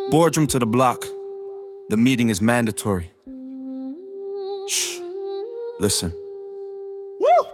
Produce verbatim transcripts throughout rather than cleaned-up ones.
Boardroom to the block. The meeting is mandatory. Shh. Listen. Woo!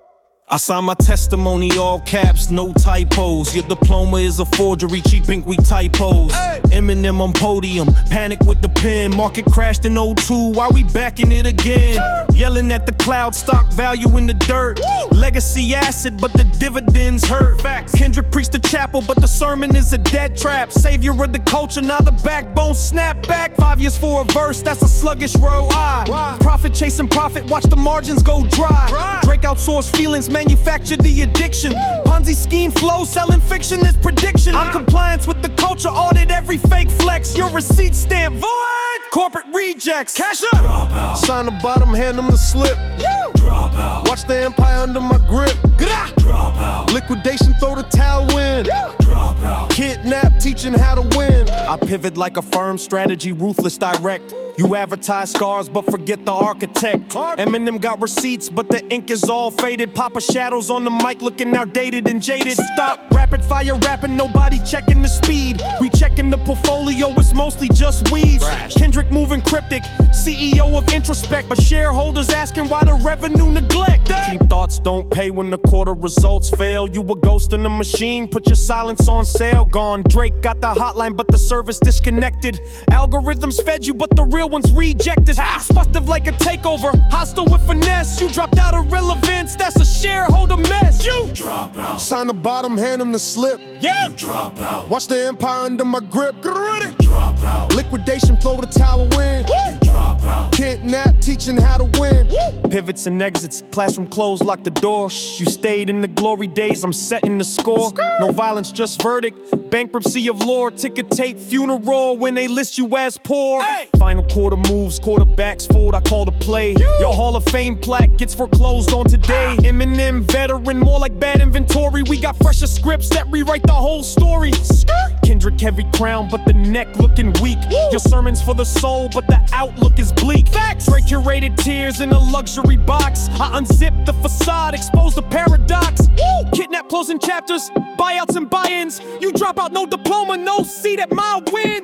I signed my testimony, all caps, no typos. Your diploma is a forgery, cheap ink, we typos. Hey. Eminem on podium, panic with the pen. Market crashed in oh two, why we backing it again? Sure. Yelling at the cloud, stock value in the dirt. Woo. Legacy acid, but the dividends hurt. Facts. Kendrick preached the chapel, but the sermon is a dead trap. Savior of the culture, now the backbone snap back. Five years for a verse, that's a sluggish row. I profit chasing profit, watch the margins go dry. Right. Drake outsourced feelings, manufacture the addiction. Ponzi scheme flow, selling fiction is prediction. I'm compliance with the culture, audit every fake flex. Your receipt stamp void, corporate rejects. Cash up. Drop out. Sign the bottom, hand them the slip. Yeah. Drop out. Watch the empire under my grip. Drop out. Liquidation, throw the towel in. Yeah. Drop out. Kidnap, teaching how to win. I pivot like a firm strategy, ruthless direct. You advertise scars, but forget the architect. Eminem got receipts, but the ink is all faded. Papa Shadows on the mic, looking outdated and jaded. Stop rapid fire rapping, nobody checking the speed. We checking the portfolio, it's mostly just weeds. Kendrick moving cryptic, C E O of Introspect, but shareholders asking why the revenue neglect. Cheap thoughts don't pay when the quarter results fail. You a ghost in the machine, put your silence on sale. Gone. Drake got the hotline, but the service disconnected. Algorithms fed you, but the real ones rejected. Explosive like a takeover, hostile with finesse. You dropped out of relevance, that's a shareholder mess. You drop out. Sign the bottom, hand them the slip. Yeah. Drop out. Watch the empire under my grip. Get ready. Drop out. Liquidation, throw the towel in. Drop out. Kidnap, teaching how to win. Pivots and exits, classroom closed, lock the door. You stayed in the glory days, I'm setting the score. No violence, just verdict. Bankruptcy of lore, ticker tape, funeral when they list you as poor. Hey. Final quarter moves, quarterbacks fold, I call the play. Your Hall of Fame plaque gets foreclosed on today. Eminem veteran, more like bad inventory. We got fresher scripts that rewrite the whole story. Kendrick heavy crown, but the neck looking weak. Your sermon's for the soul, but the outlook is bleak. Facts. Drake curated tears in a luxury box. I unzip the facade, expose the paradox. Kidnap closing chapters, buyouts and buy-ins. You drop out, no diploma, no seat at my wins.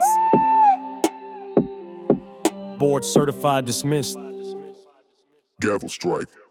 Board certified dismissed. Gavel strike.